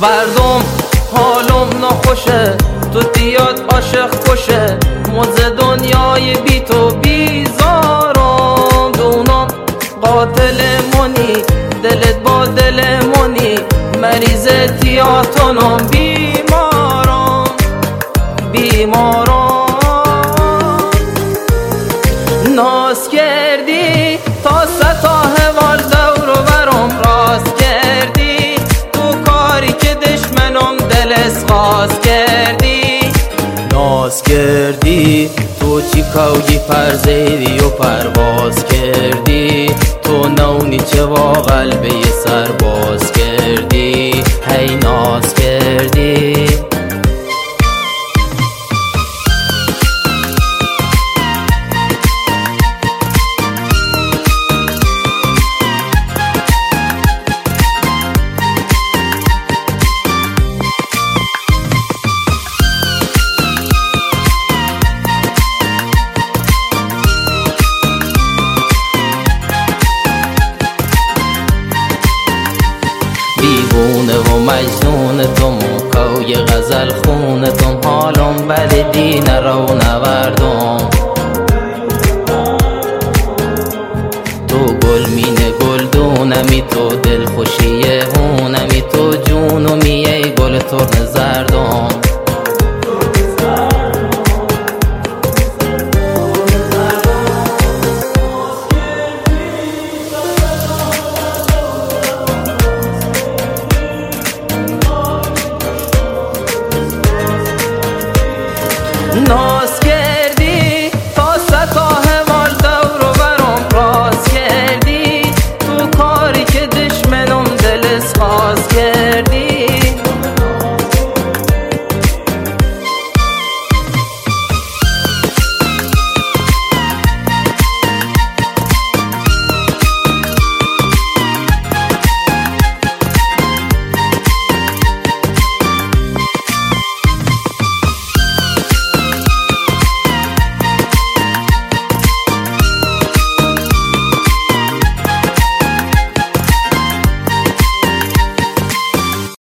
وردم حالم ناخوشه، تو دیاد عاشق کشه، موز دنیای بی تو بیزارم. دونم قاتل منی، دلت با دل منی، مریض تیاتونم، بیمارم. ناز کردی تا ستا حوال دور و برم راست کردی، تو کاری که دشمنم دل اسخاص کردی. ناز کردی تو چی کوگی پرزیدی و پرواز کردی، تو نونی چه با قلبه سرباز کردی.